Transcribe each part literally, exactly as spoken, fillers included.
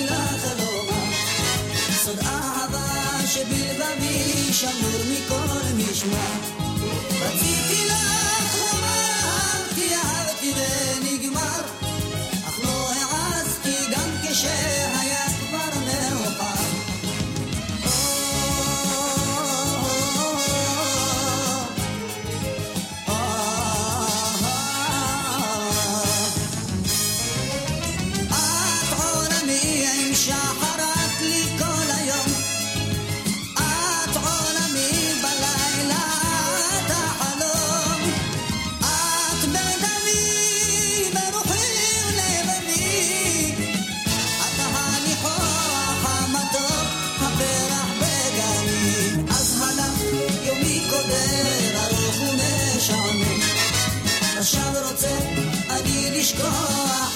מילה חלומה סוד אהבה שבלבבי שמור מכל משמע רציתי לך לומר כי אהבתי ונגמר אך לא העזתי גם כשהיה כבר מאוחר שחרת לי כל היום את עולמי בלילה את החלום את בדמי ברוחי ולבבי את הניחוח המתוק הפרח בגני אז הלך יומי קודר ארוך ומשעמם עכשיו רוצה אני לשכוח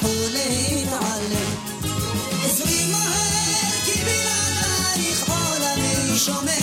ולהתעלם עזרי מהר כי בלעדייך עולמי שומע